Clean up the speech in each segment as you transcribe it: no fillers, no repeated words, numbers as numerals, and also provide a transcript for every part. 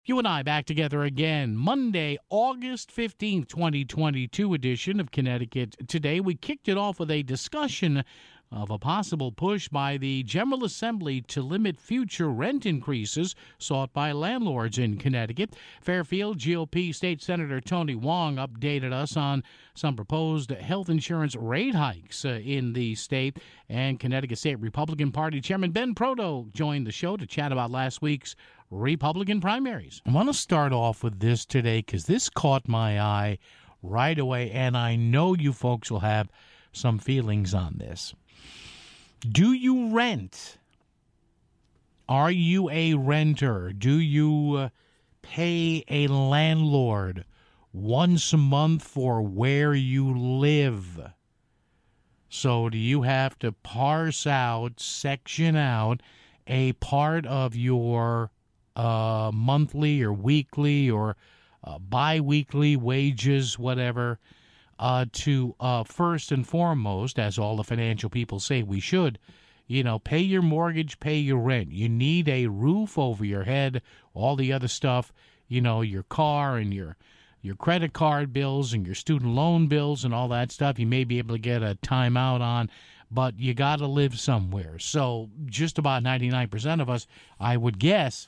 You and I back together again. Monday, August 15th, 2022 edition of Connecticut Today. We kicked it off with a discussion of a possible push by the General Assembly to limit future rent increases sought by landlords in Connecticut. Fairfield GOP State Senator Tony Hwang updated us on some proposed health insurance rate hikes in the state. And Connecticut State Republican Party Chairman Ben Proto joined the show to chat about last week's Republican primaries. I want to start off with this today because this caught my eye right away, and I know you folks will have some feelings on this. Do you rent? Are you a renter? Do you pay a landlord once a month for where you live? So do you have to parse out, section out a part of your monthly or weekly or bi-weekly wages, whatever, to first and foremost, as all the financial people say we should, pay your mortgage, pay your rent. You need a roof over your head, all the other stuff, your car and your credit card bills and your student loan bills and all that stuff. You may be able to get a timeout on, but you got to live somewhere. So just about 99% of us, I would guess,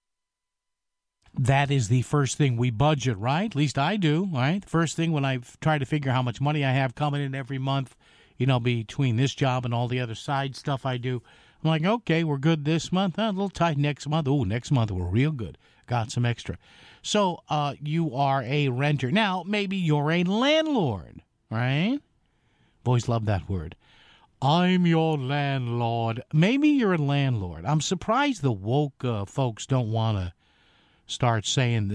that is the first thing we budget, right? At least I do, right? First thing when I try to figure how much money I have coming in every month, between this job and all the other side stuff I do, I'm like, okay, we're good this month. A little tight next month. Oh, next month we're real good. Got some extra. So you are a renter. Now, maybe you're a landlord, right? I've always loved that word. I'm your landlord. Maybe you're a landlord. I'm surprised the woke folks don't want to start saying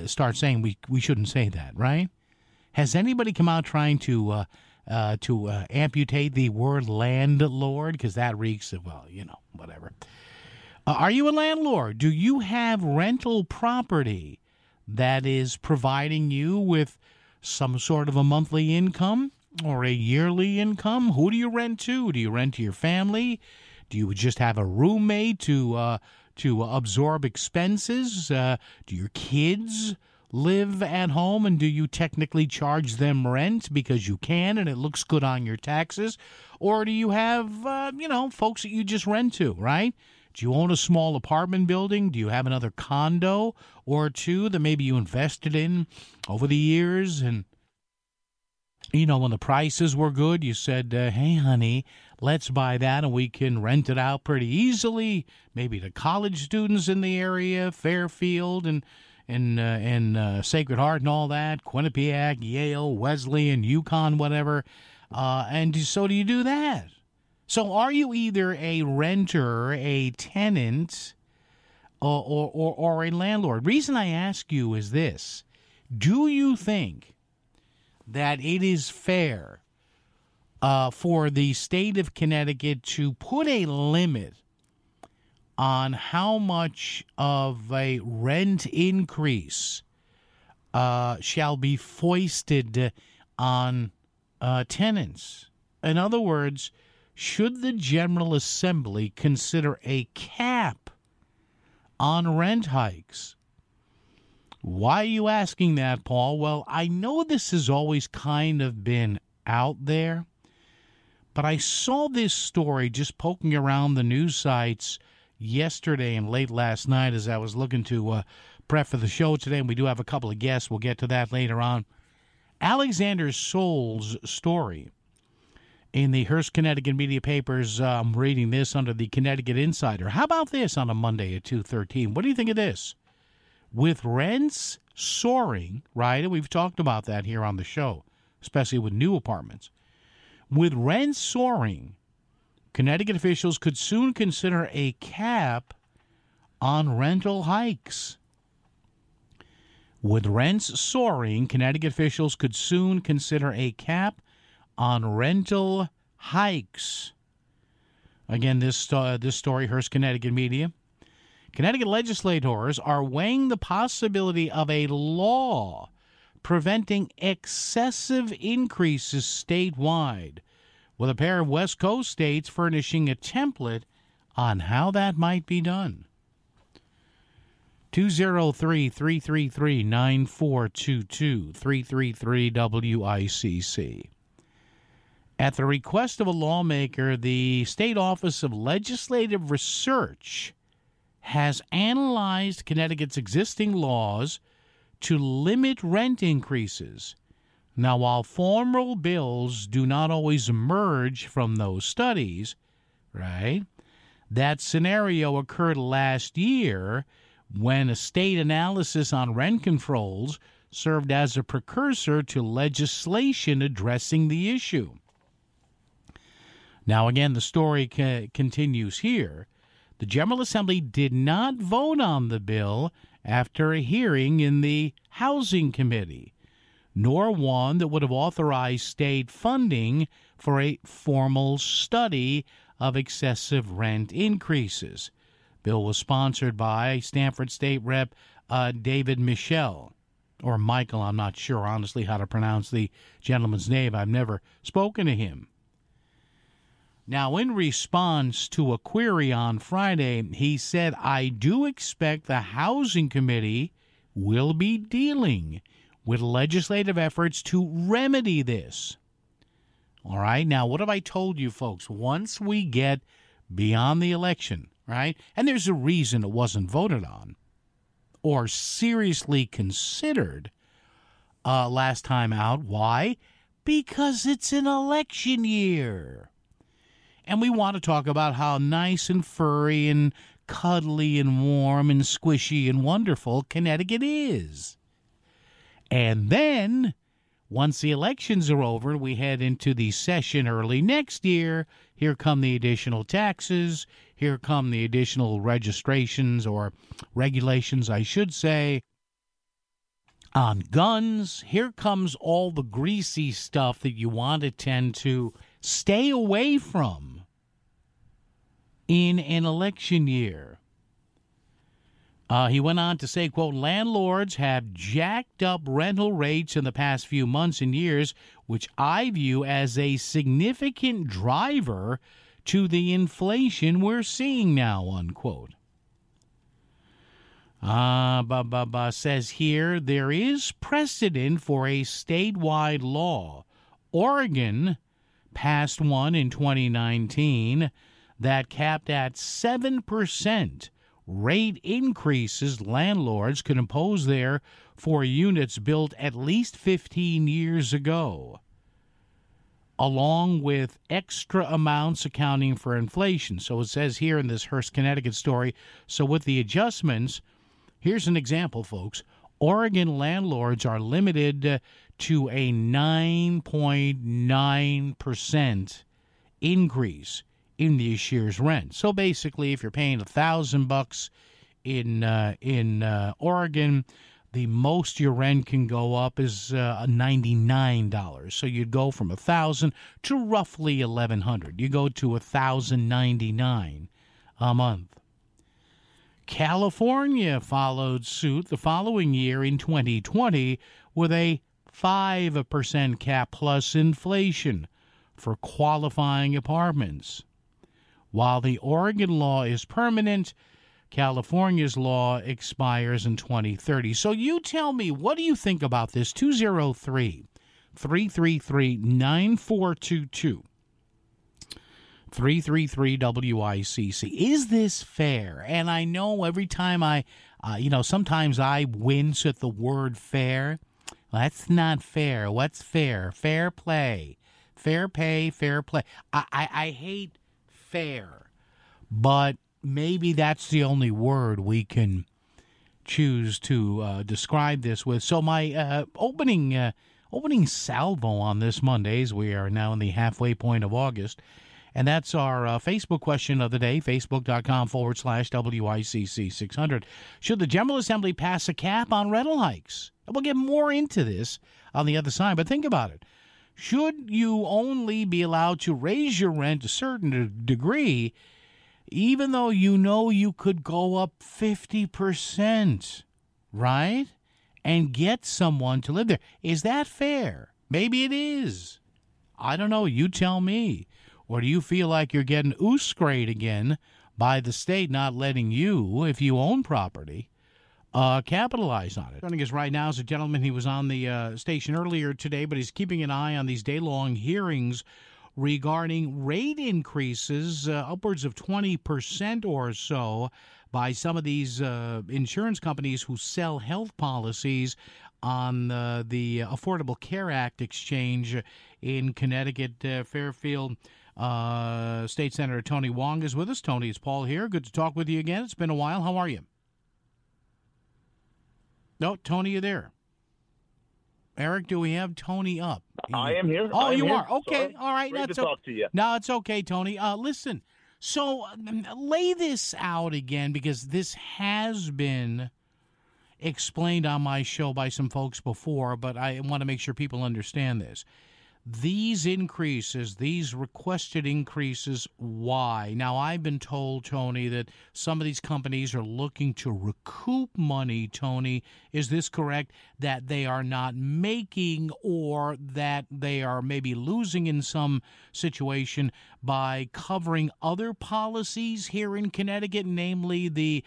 we shouldn't say that, right? Has anybody come out trying to amputate the word landlord? Because that reeks of, whatever. Are you a landlord? Do you have rental property that is providing you with some sort of a monthly income or a yearly income? Who do you rent to? Do you rent to your family? Do you just have a roommate to absorb expenses? Do your kids live at home, and do you technically charge them rent because you can and it looks good on your taxes? Or do you have, folks that you just rent to, right? Do you own a small apartment building? Do you have another condo or two that maybe you invested in over the years? And, when the prices were good, you said, hey, honey, let's buy that and we can rent it out pretty easily, maybe to college students in the area, Fairfield and Sacred Heart and all that, Quinnipiac, Yale, Wesleyan, UConn, whatever. And so do you do that? So are you either a renter, a tenant, or a landlord? Reason I ask you is this. Do you think that it is fair for the state of Connecticut to put a limit on how much of a rent increase shall be foisted on tenants? In other words, should the General Assembly consider a cap on rent hikes? Why are you asking that, Paul? Well, I know this has always kind of been out there, but I saw this story just poking around the news sites yesterday and late last night as I was looking to prep for the show today, and we do have a couple of guests. We'll get to that later on. Alexander Soul's story in the Hearst, Connecticut media papers. I'm reading this under the Connecticut Insider. How about this on a Monday at 2:13? What do you think of this? With rents soaring, right, and we've talked about that here on the show, especially with new apartments. With rents soaring, Connecticut officials could soon consider a cap on rental hikes. With rents soaring, Connecticut officials could soon consider a cap on rental hikes. Again, this story, Hearst, Connecticut media. Connecticut legislators are weighing the possibility of a law preventing excessive increases statewide, with a pair of West Coast states furnishing a template on how that might be done. 203-333-9422, 333-WICC. At the request of a lawmaker, the State Office of Legislative Research has analyzed Connecticut's existing laws to limit rent increases. Now, while formal bills do not always emerge from those studies, right, that scenario occurred last year when a state analysis on rent controls served as a precursor to legislation addressing the issue. Now, again, the story continues here. The General Assembly did not vote on the bill after a hearing in the Housing Committee, nor one that would have authorized state funding for a formal study of excessive rent increases. Bill was sponsored by Stamford State Rep. David Michel, or Michael. I'm not sure, honestly, how to pronounce the gentleman's name. I've never spoken to him. Now, in response to a query on Friday, he said, I do expect the Housing Committee will be dealing with legislative efforts to remedy this. All right, now, what have I told you, folks? Once we get beyond the election, right, and there's a reason it wasn't voted on or seriously considered last time out. Why? Because it's an election year. And we want to talk about how nice and furry and cuddly and warm and squishy and wonderful Connecticut is. And then, once the elections are over, we head into the session early next year. Here come the additional taxes. Here come the additional registrations or regulations, I should say, on guns. Here comes all the greasy stuff that you want to tend to stay away from in an election year. He went on to say, quote, landlords have jacked up rental rates in the past few months and years, which I view as a significant driver to the inflation we're seeing now, unquote. Says here, there is precedent for a statewide law. Oregon passed one in 2019 that capped at 7% rate increases landlords could impose there for units built at least 15 years ago, along with extra amounts accounting for inflation. So it says here in this Hearst, Connecticut story, so with the adjustments, here's an example, folks. Oregon landlords are limited to a 9.9% increase in this year's rent. So basically, if you're paying $1,000 in Oregon, the most your rent can go up is $99. So you'd go from $1,000 to roughly $1,100. You go to $1,099 a month. California followed suit the following year in 2020 with a 5% cap plus inflation for qualifying apartments. While the Oregon law is permanent, California's law expires in 2030. So you tell me, what do you think about this? 203-333-9422. 333-WICC. Is this fair? And I know every time sometimes I wince at the word fair. Well, that's not fair. What's fair? Fair play. Fair pay, fair play. I hate fair, but maybe that's the only word we can choose to describe this with. So my opening salvo on this Monday, as we are now in the halfway point of August, and that's our Facebook question of the day, facebook.com/WICC 600. Should the General Assembly pass a cap on rental hikes? And we'll get more into this on the other side, but think about it. Should you only be allowed to raise your rent a certain degree, even though you know you could go up 50%, right? And get someone to live there? Is that fair? Maybe it is. I don't know. You tell me. Or do you feel like you're getting ooze-sprayed again by the state not letting you, if you own property, capitalize on it. Joining us right now is a gentleman. He was on the station earlier today, but he's keeping an eye on these day-long hearings regarding rate increases, upwards of 20% or so, by some of these insurance companies who sell health policies on the Affordable Care Act exchange in Connecticut. Fairfield State Senator Tony Hwang is with us. Tony, it's Paul here. Good to talk with you again. It's been a while. How are you? No, Tony, you there? Eric, do we have Tony up? I am here. Oh, you are? Okay. Sorry. All right. Great to talk to you. No, it's okay, Tony. Listen, so lay this out again, because this has been explained on my show by some folks before, but I want to make sure people understand this. These increases, these requested increases, why? Now, I've been told, Tony, that some of these companies are looking to recoup money, Tony. Is this correct, that they are not making, or that they are maybe losing in some situation by covering other policies here in Connecticut, namely the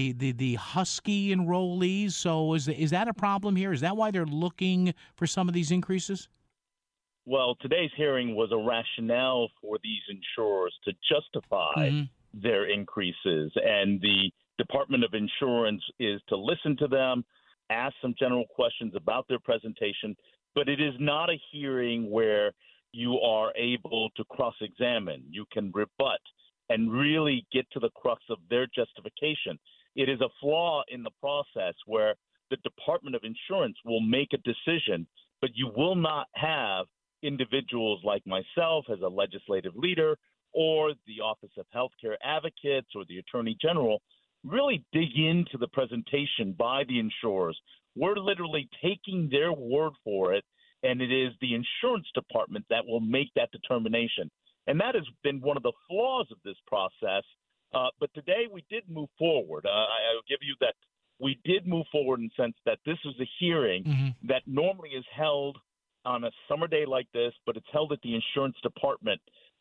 Husky enrollees? So is that a problem here? Is that why they're looking for some of these increases? Well, today's hearing was a rationale for these insurers to justify their increases, and the Department of Insurance is to listen to them, ask some general questions about their presentation, but it is not a hearing where you are able to cross-examine. You can rebut and really get to the crux of their justification. It is a flaw in the process where the Department of Insurance will make a decision, but you will not have individuals like myself as a legislative leader, or the Office of Healthcare Advocates, or the Attorney General really dig into the presentation by the insurers. We're literally taking their word for it, and it is the insurance department that will make that determination. And that has been one of the flaws of this process. But today we did move forward. I'll give you that we did move forward in the sense that this is a hearing that normally is held on a summer day like this, but it's held at the insurance department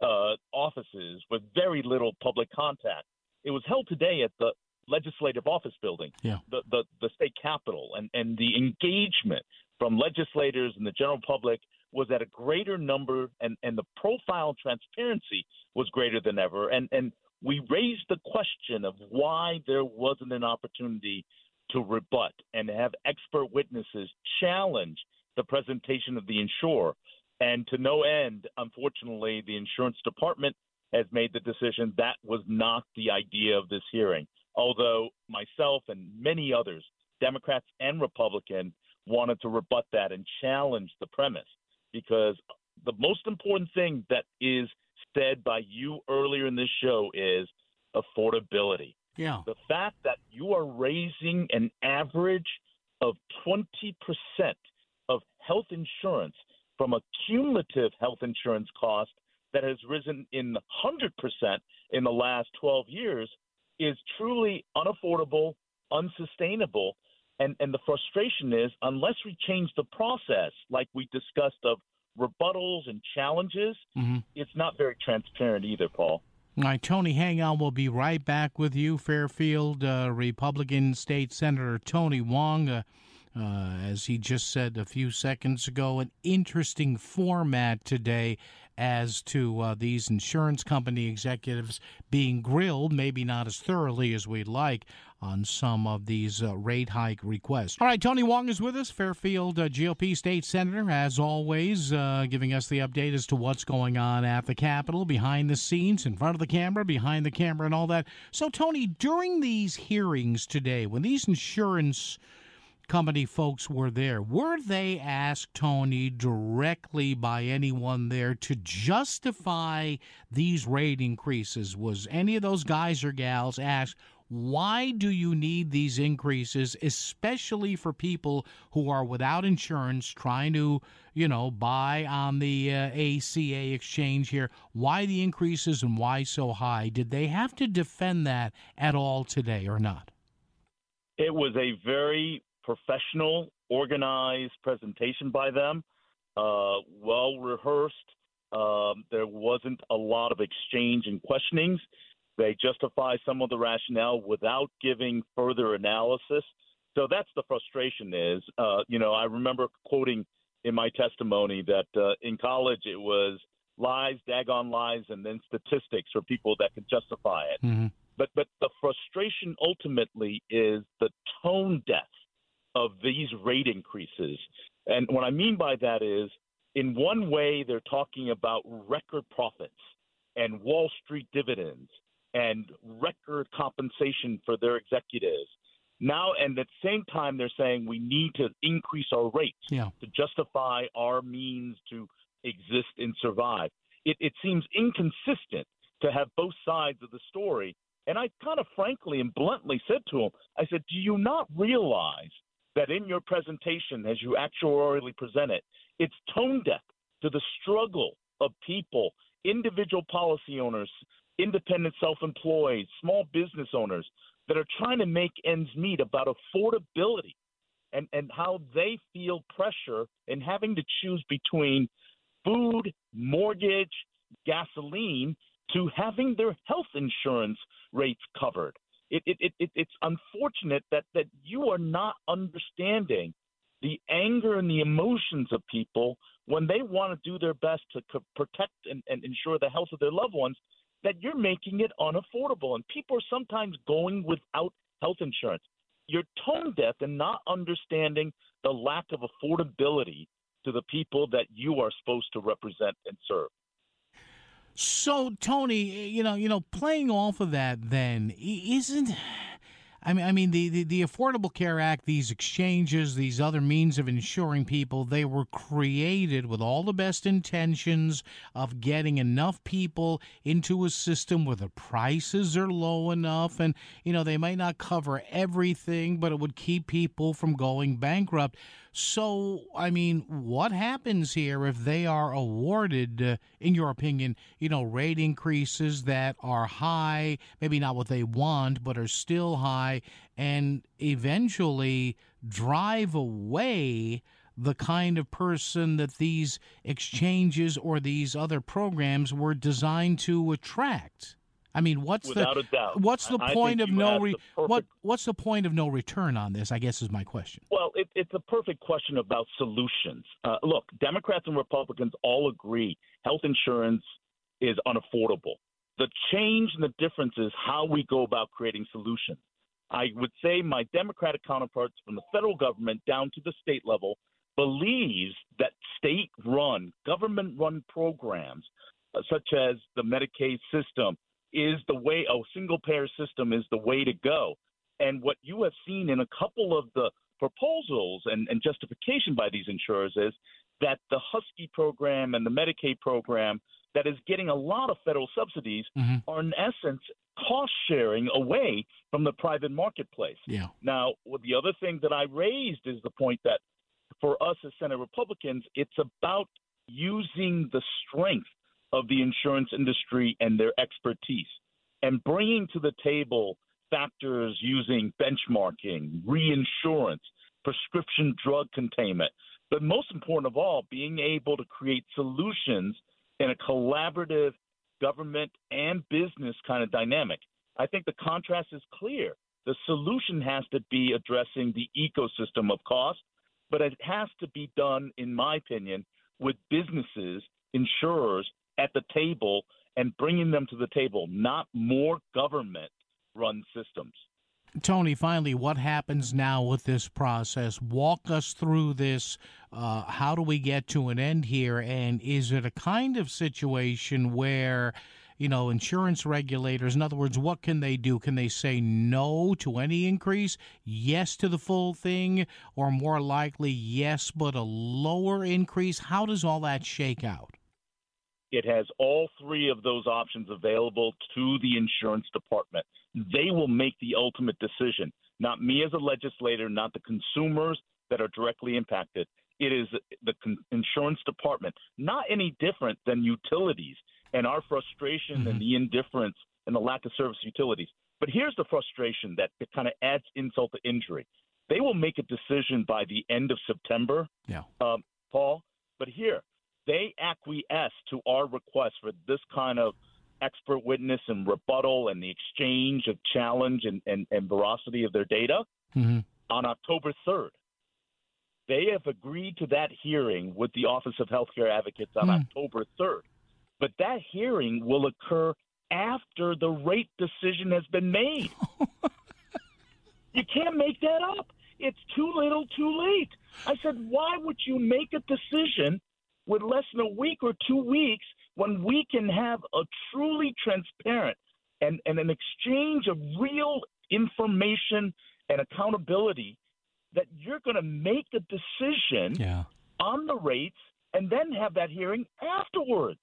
offices with very little public contact. It was held today at the legislative office building, the state capitol, and the engagement from legislators and the general public was at a greater number, and the profile and transparency was greater than ever. And we raised the question of why there wasn't an opportunity to rebut and have expert witnesses challenge the presentation of the insurer. And to no end, unfortunately, the insurance department has made the decision that was not the idea of this hearing. Although myself and many others, Democrats and Republicans, wanted to rebut that and challenge the premise, because the most important thing that is said by you earlier in this show is affordability. Yeah. The fact that you are raising an average of 20% of health insurance from a cumulative health insurance cost that has risen in 100% in the last 12 years is truly unaffordable, unsustainable. And the frustration is, unless we change the process, like we discussed, of rebuttals and challenges, it's not very transparent either, Paul. All right, Tony, hang on. We'll be right back with you. Fairfield Republican State Senator Tony Hwang, as he just said a few seconds ago, an interesting format today as to these insurance company executives being grilled, maybe not as thoroughly as we'd like, on some of these rate hike requests. All right, Tony Hwang is with us, Fairfield GOP State Senator, as always, giving us the update as to what's going on at the Capitol, behind the scenes, in front of the camera, behind the camera, and all that. So, Tony, during these hearings today, when these insurance company folks were there, were they asked, Tony, directly by anyone there to justify these rate increases? Was any of those guys or gals asked, why do you need these increases, especially for people who are without insurance, trying to, buy on the ACA exchange here? Why the increases and why so high? Did they have to defend that at all today or not? It was a very professional, organized presentation by them, well rehearsed. There wasn't a lot of exchange and questionings. They justify some of the rationale without giving further analysis. So that's the frustration is, I remember quoting in my testimony that in college it was lies, daggone lies, and then statistics for people that can justify it. Mm-hmm. But the frustration ultimately is the tone deaf of these rate increases. And what I mean by that is, in one way, they're talking about record profits and Wall Street dividends and record compensation for their executives. Now, and at the same time, they're saying we need to increase our rates to justify our means to exist and survive. It seems inconsistent to have both sides of the story. And I kind of frankly and bluntly said to him, I said, do you not realize that in your presentation, as you actuarially present it, it's tone deaf to the struggle of people, individual policy owners, independent self-employed, small business owners that are trying to make ends meet about affordability and how they feel pressure in having to choose between food, mortgage, gasoline, to having their health insurance rates covered. It's unfortunate that you are not understanding the anger and the emotions of people when they want to do their best to protect and ensure the health of their loved ones, that you're making it unaffordable. And people are sometimes going without health insurance. You're tone deaf and not understanding the lack of affordability to the people that you are supposed to represent and serve. So, Tony, playing off of that, then isn't. I mean, the Affordable Care Act, these exchanges, these other means of insuring people, they were created with all the best intentions of getting enough people into a system where the prices are low enough, and they might not cover everything, but it would keep people from going bankrupt. So, I mean, what happens here if they are awarded, in your opinion, rate increases that are high, maybe not what they want, but are still high, and eventually drive away the kind of person that these exchanges or these other programs were designed to attract? I mean, what's the point of no return on this, I guess, is my question. Well, it's a perfect question about solutions. Look, Democrats and Republicans all agree health insurance is unaffordable. The change and the difference is how we go about creating solutions. I would say my Democratic counterparts from the federal government down to the state level believes that state-run, government-run programs such as the Medicaid system is the way, a single-payer system is the way to go. And what you have seen in a couple of the proposals and justification by these insurers is that the Husky program and the Medicaid program that is getting a lot of federal subsidies are in essence cost sharing away from the private marketplace. Yeah. Now, the other thing that I raised is the point that for us as Senate Republicans, it's about using the strength of the insurance industry and their expertise and bringing to the table factors using benchmarking, reinsurance, prescription drug containment, but most important of all, being able to create solutions in a collaborative government and business kind of dynamic. I think the contrast is clear. The solution has to be addressing the ecosystem of cost, but it has to be done, in my opinion, with businesses, insurers at the table and bringing them to the table, not more government-run systems. Tony, finally, what happens now with this process? Walk us through this. How do we get to an end here? And is it a kind of situation where, insurance regulators, in other words, what can they do? Can they say no to any increase, yes to the full thing, or more likely yes, but a lower increase? How does all that shake out? It has all three of those options available to the insurance department. They will make the ultimate decision, not me as a legislator, not the consumers that are directly impacted. It is the insurance department, not any different than utilities and our frustration and the indifference and the lack of service utilities. But here's the frustration that kind of adds insult to injury. They will make a decision by the end of September, Paul, but here, they acquiesce to our request for this kind of expert witness and rebuttal and the exchange of challenge and veracity of their data. on October 3rd. They have agreed to that hearing with the Office of Healthcare Advocates on October 3rd. But that hearing will occur after the rate decision has been made. You can't make that up. It's too little, too late. I said, why would you make a decision with less than a week or 2 weeks when we can have a truly transparent and an exchange of real information and accountability that you're going to make a decision on the rates and then have that hearing afterwards?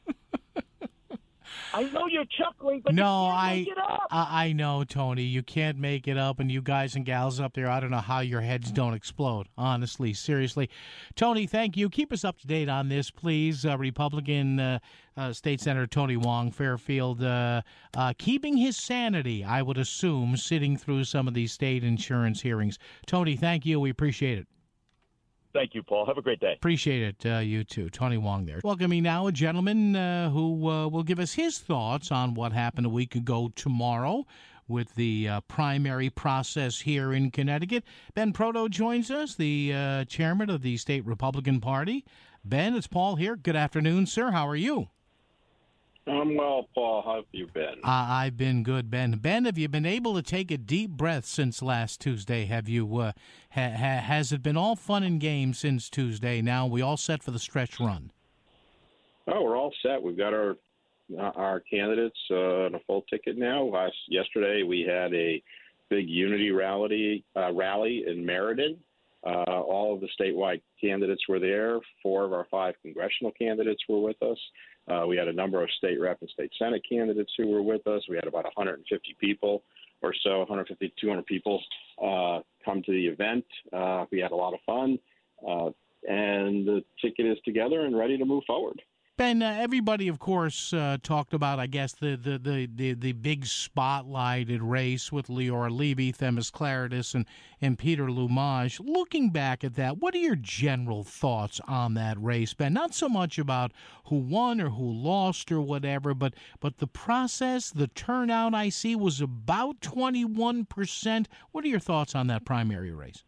I know you're chuckling, but no, you can't make it up. I know, Tony. You can't make it up, and you guys and gals up there, I don't know how your heads don't explode, honestly, seriously. Tony, thank you. Keep us up to date on this, please. Republican State Senator Tony Hwang, Fairfield, keeping his sanity, I would assume, sitting through some of these state insurance hearings. Tony, thank you. We appreciate it. Thank you, Paul. Have a great day. Appreciate it, you too. Tony Hwang there. Welcoming now a gentleman who will give us his thoughts on what happened a week ago tomorrow with the primary process here in Connecticut. Ben Proto joins us, the chairman of the State Republican Party. Ben, it's Paul here. Good afternoon, sir. How are you? I'm well, Paul. How have you been? I've been good, Ben. Ben, have you been able to take a deep breath since last Tuesday? Have you? Has it been all fun and games since Tuesday? Now we all set for the stretch run? Oh, we're all set. We've got our candidates on a full ticket now. Yesterday we had a big unity rally in Meriden. All of the statewide candidates were there. 4 of our 5 congressional candidates were with us. We had a number of state rep and state senate candidates who were with us. We had about 150 people or so, 150, 200 people come to the event. We had a lot of fun, and the ticket is together and ready to move forward. Ben, everybody, of course, talked about, I guess, the big spotlighted race with Leora Levy, Themis Klarides, and Peter Lumage. Looking back at that, what are your general thoughts on that race, Ben? Not so much about who won or who lost or whatever, but the process, the turnout I see was about 21%. What are your thoughts on that primary race?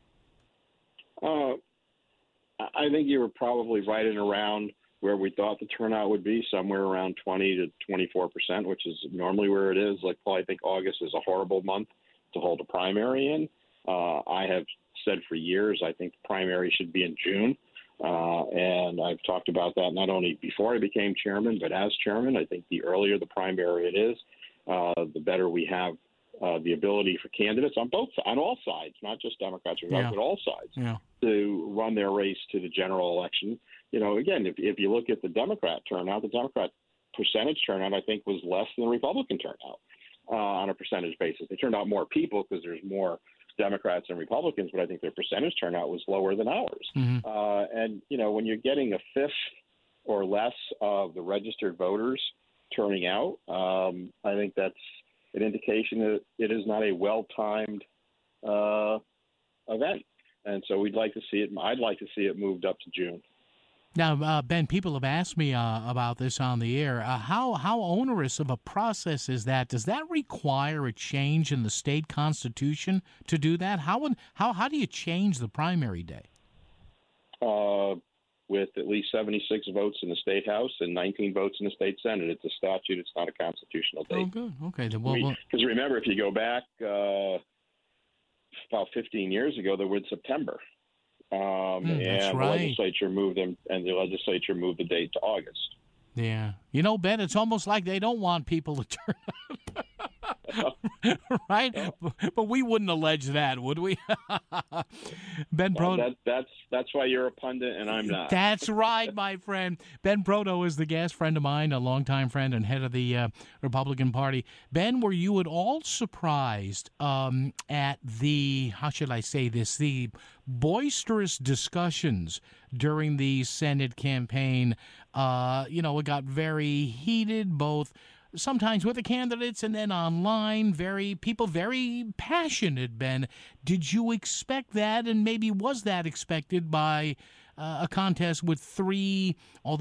I think you were probably right and around where we thought the turnout would be, somewhere around 20 to 24%, which is normally where it is. Like, Paul, I think August is a horrible month to hold a primary in. I have said for years I think the primary should be in June, and I've talked about that not only before I became chairman, but as chairman. I think the earlier the primary it is, the better we have the ability for candidates on all sides, not just Democrats, but all sides, to run their race to the general election. You know, again, if you look at the Democrat turnout, the Democrat percentage turnout, I think, was less than the Republican turnout on a percentage basis. They turned out more people because there's more Democrats and Republicans, but I think their percentage turnout was lower than ours. Mm-hmm. And, you know, when you're getting a fifth or less of the registered voters turning out, I think that's an indication that it is not a well-timed event. And so we'd like to see it. I'd like to see it moved up to June. Now, Ben, people have asked me about this on the air. How onerous of a process is that? Does that require a change in the state constitution to do that? How do you change the primary day? With at least 76 votes in the state house and 19 votes in the state senate. It's a statute. It's not a constitutional date. Oh, good. Okay. Because remember, if you go back about 15 years ago, they were in September. And right. The legislature moved them, and the legislature moved the date to August. Yeah. You know, Ben, it's almost like they don't want people to turn out. Right? But we wouldn't allege that, would we? Ben Proto. That's why you're a pundit and I'm not. That's right, my friend. Ben Proto is the guest, friend of mine, a longtime friend and head of the Republican Party. Ben, were you at all surprised at the, how should I say this, the boisterous discussions during the Senate campaign? It got very heated, both sometimes with the candidates and then online, very passionate, Ben. Did you expect that, and maybe was that expected by a contest with three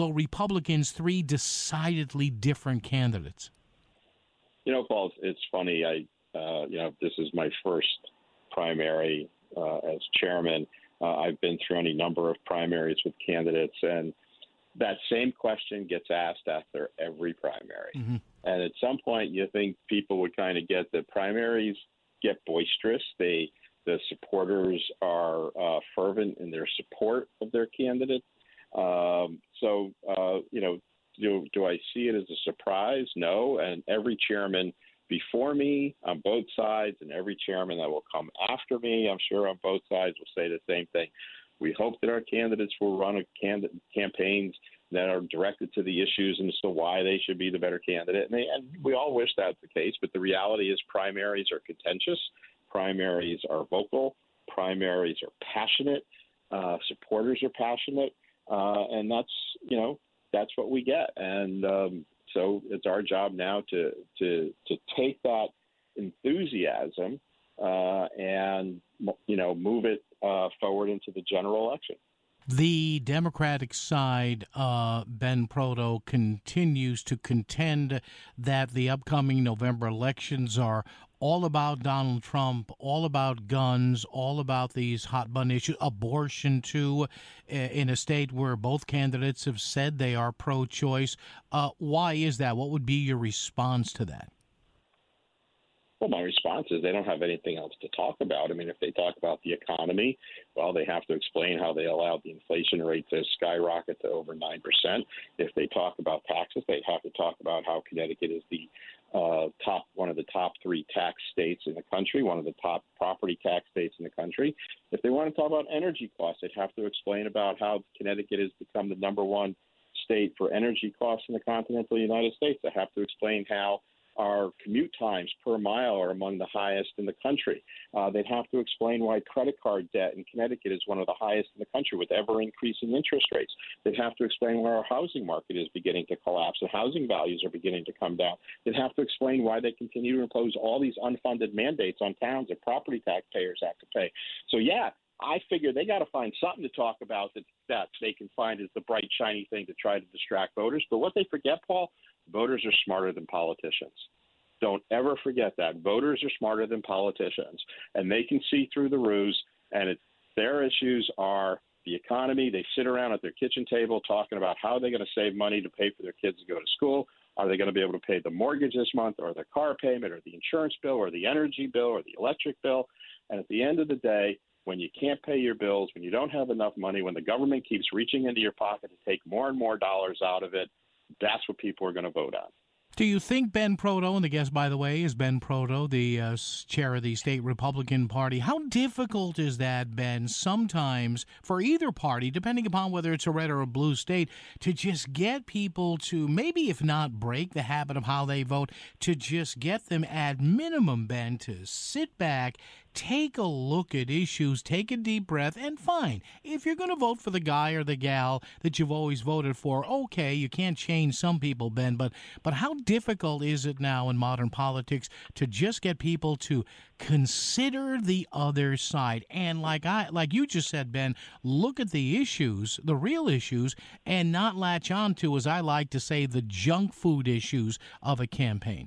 decidedly different candidates? You know, Paul, it's funny. This is my first primary as chairman, I've been through any number of primaries with candidates, and that same question gets asked after every primary. Mm-hmm. And at some point, you think people would kind of get that primaries get boisterous. The supporters are fervent in their support of their candidate. Do I see it as a surprise? No. And every chairman before me on both sides and every chairman that will come after me, I'm sure on both sides, will say the same thing. We hope that our candidates will run campaigns that are directed to the issues and as to why they should be the better candidate. And we all wish that's the case, but the reality is primaries are contentious. Primaries are vocal. Primaries are passionate. Supporters are passionate. And that's what we get. And so it's our job now to take that enthusiasm and move it forward into the general election. The Democratic side, Ben Proto, continues to contend that the upcoming November elections are all about Donald Trump, all about guns, all about these hot-button issues, abortion too, in a state where both candidates have said they are pro-choice. Why is that? What would be your response to that? Well, my response is they don't have anything else to talk about. I mean, if they talk about the economy, well, they have to explain how they allowed the inflation rate to skyrocket to over 9%. If they talk about taxes, they have to talk about how Connecticut is the one of the top 3 tax states in the country, one of the top property tax states in the country. If they want to talk about energy costs, they'd have to explain about how Connecticut has become the number 1 state for energy costs in the continental United States. They have to explain how our commute times per mile are among the highest in the country. They'd have to explain why credit card debt in Connecticut is one of the highest in the country with ever-increasing interest rates. They'd have to explain why our housing market is beginning to collapse and housing values are beginning to come down. They'd have to explain why they continue to impose all these unfunded mandates on towns that property taxpayers have to pay. So, yeah, I figure they got to find something to talk about that they can find as the bright, shiny thing to try to distract voters. But what they forget, Paul, voters are smarter than politicians. Don't ever forget that. Voters are smarter than politicians, and they can see through the ruse, and their issues are the economy. They sit around at their kitchen table talking about how they're going to save money to pay for their kids to go to school. Are they going to be able to pay the mortgage this month or their car payment or the insurance bill or the energy bill or the electric bill? And at the end of the day, when you can't pay your bills, when you don't have enough money, when the government keeps reaching into your pocket to take more and more dollars out of it, that's what people are going to vote on. Do you think Ben Proto, and the guest, by the way, is Ben Proto, the chair of the state Republican Party, how difficult is that, Ben, sometimes for either party, depending upon whether it's a red or a blue state, to just get people to maybe, if not break the habit of how they vote, to just get them at minimum, Ben, to sit back, take a look at issues, take a deep breath, and fine. If you're going to vote for the guy or the gal that you've always voted for, okay, you can't change some people, Ben, but how difficult is it now in modern politics to just get people to consider the other side? And like you just said, Ben, look at the issues, the real issues, and not latch on to, as I like to say, the junk food issues of a campaign.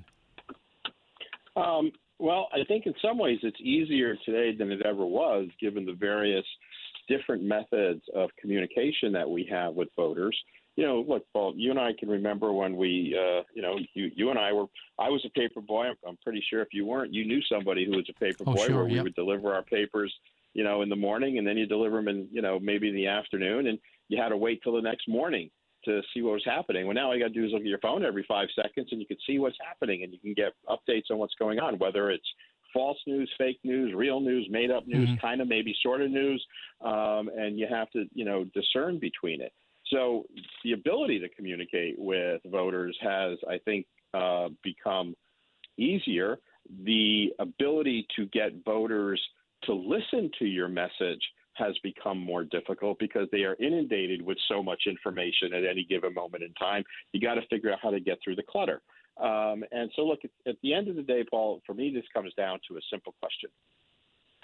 Well, I think in some ways it's easier today than it ever was, given the various different methods of communication that we have with voters. Look, Paul, you and I can remember when we, you and I was a paper boy. I'm pretty sure if you weren't, you knew somebody who was a paper boy, sure, where we would deliver our papers, in the morning, and then you deliver them in, maybe in the afternoon, and you had to wait till the next morning to see what was happening. Well, now all you got to do is look at your phone every 5 seconds, and you can see what's happening, and you can get updates on what's going on, whether it's false news, fake news, real news, made-up news, kind of maybe sort of news, and you have to, discern between it. So the ability to communicate with voters has, I think, become easier. The ability to get voters to listen to your message has become more difficult because they are inundated with so much information at any given moment in time. You got to figure out how to get through the clutter. And so, look, at the end of the day, Paul, for me, this comes down to a simple question.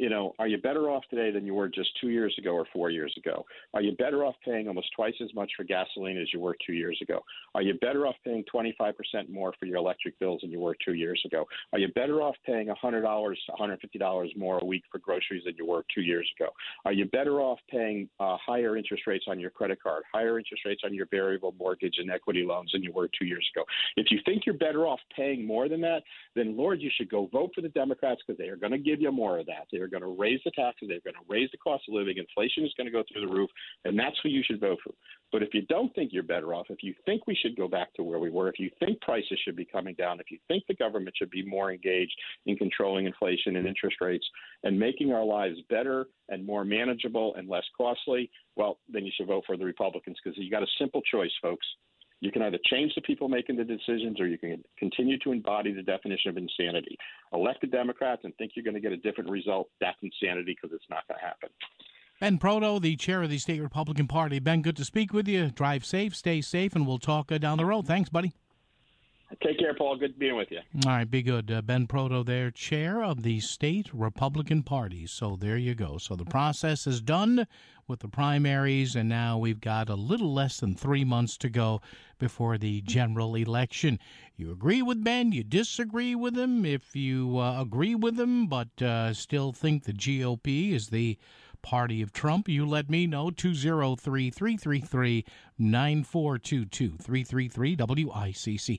Are you better off today than you were just 2 years ago or 4 years ago? Are you better off paying almost twice as much for gasoline as you were 2 years ago? Are you better off paying 25% more for your electric bills than you were 2 years ago? Are you better off paying $100, $150 more a week for groceries than you were 2 years ago? Are you better off paying higher interest rates on your credit card, higher interest rates on your variable mortgage and equity loans than you were 2 years ago? If you think you're better off paying more than that, then, Lord, you should go vote for the Democrats, because they are going to give you more of that. They are going to raise the taxes. They're going to raise the cost of living. Inflation is going to go through the roof, and that's who you should vote for. But if you don't think you're better off, if you think we should go back to where we were, if you think prices should be coming down, if you think the government should be more engaged in controlling inflation and interest rates and making our lives better and more manageable and less costly, well, then you should vote for the Republicans, because you got a simple choice, folks. You can either change the people making the decisions, or you can continue to embody the definition of insanity. Elect the Democrats and think you're going to get a different result. That's insanity, because it's not going to happen. Ben Proto, the chair of the state Republican Party. Ben, good to speak with you. Drive safe, stay safe, and we'll talk down the road. Thanks, buddy. Take care, Paul. Good being with you. All right, be good. Ben Proto there, chair of the state Republican Party. So there you go. So the process is done with the primaries, and now we've got a little less than 3 months to go before the general election. You agree with Ben, you disagree with him. If you agree with him but still think the GOP is the party of Trump, you let me know. 203-333-9422, 333-WICC.